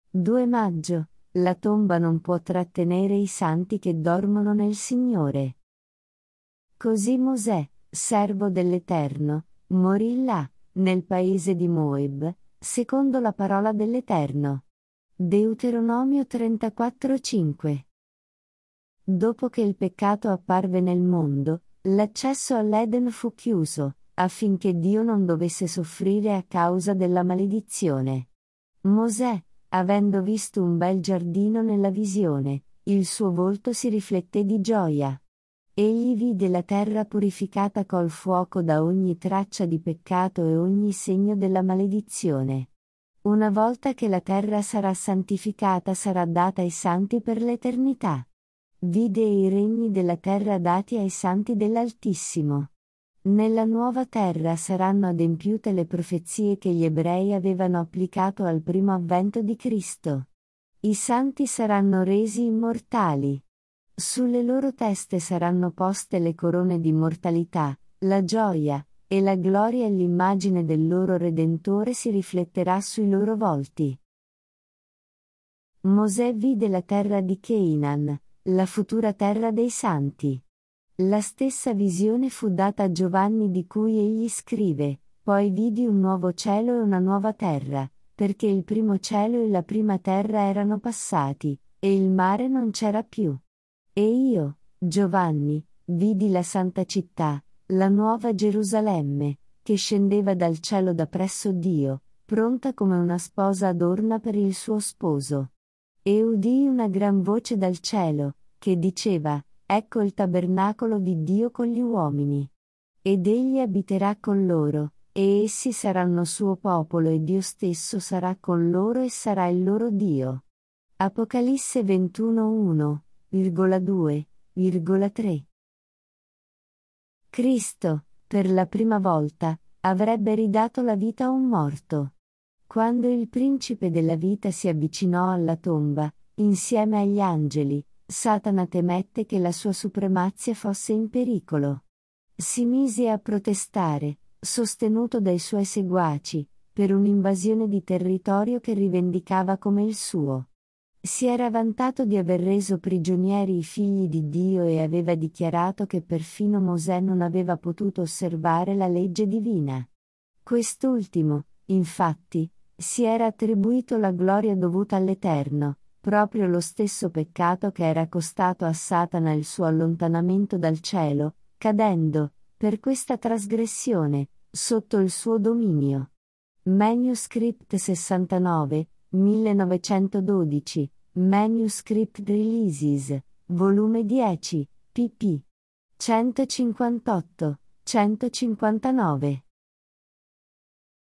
2 maggio. La tomba non può trattenere i santi che dormono nel Signore. Così Mosè, servo dell'Eterno, morì là, nel paese di Moab, secondo la parola dell'Eterno. Deuteronomio 34:5. Dopo che il peccato apparve nel mondo, l'accesso all'Eden fu chiuso, affinché Dio non dovesse soffrire a causa della maledizione. Mosè, avendo visto un bel giardino nella visione, il suo volto si rifletté di gioia. Egli vide la terra purificata col fuoco da ogni traccia di peccato e ogni segno della maledizione. Una volta che la terra sarà santificata sarà data ai santi per l'eternità. Vide i regni della terra dati ai santi dell'Altissimo. Nella nuova terra saranno adempiute le profezie che gli ebrei avevano applicato al primo avvento di Cristo. I santi saranno resi immortali. Sulle loro teste saranno poste le corone di immortalità, la gioia, e la gloria e l'immagine del loro Redentore si rifletterà sui loro volti. Mosè vide la terra di Canaan, la futura terra dei santi. La stessa visione fu data a Giovanni di cui egli scrive: poi vidi un nuovo cielo e una nuova terra, perché il primo cielo e la prima terra erano passati, e il mare non c'era più. E io, Giovanni, vidi la santa città, la nuova Gerusalemme, che scendeva dal cielo da presso Dio, pronta come una sposa adorna per il suo sposo. E udii una gran voce dal cielo, che diceva: ecco il tabernacolo di Dio con gli uomini. Ed egli abiterà con loro, e essi saranno suo popolo e Dio stesso sarà con loro e sarà il loro Dio. Apocalisse 21:1,2,3. Cristo, per la prima volta, avrebbe ridato la vita a un morto. Quando il principe della vita si avvicinò alla tomba, insieme agli angeli, Satana temette che la sua supremazia fosse in pericolo. Si mise a protestare, sostenuto dai suoi seguaci, per un'invasione di territorio che rivendicava come il suo. Si era vantato di aver reso prigionieri i figli di Dio e aveva dichiarato che perfino Mosè non aveva potuto osservare la legge divina. Quest'ultimo, infatti, si era attribuito la gloria dovuta all'Eterno, proprio lo stesso peccato che era costato a Satana il suo allontanamento dal cielo, cadendo, per questa trasgressione, sotto il suo dominio. Manuscript 69, 1912, Manuscript Releases, volume 10, pp. 158, 159.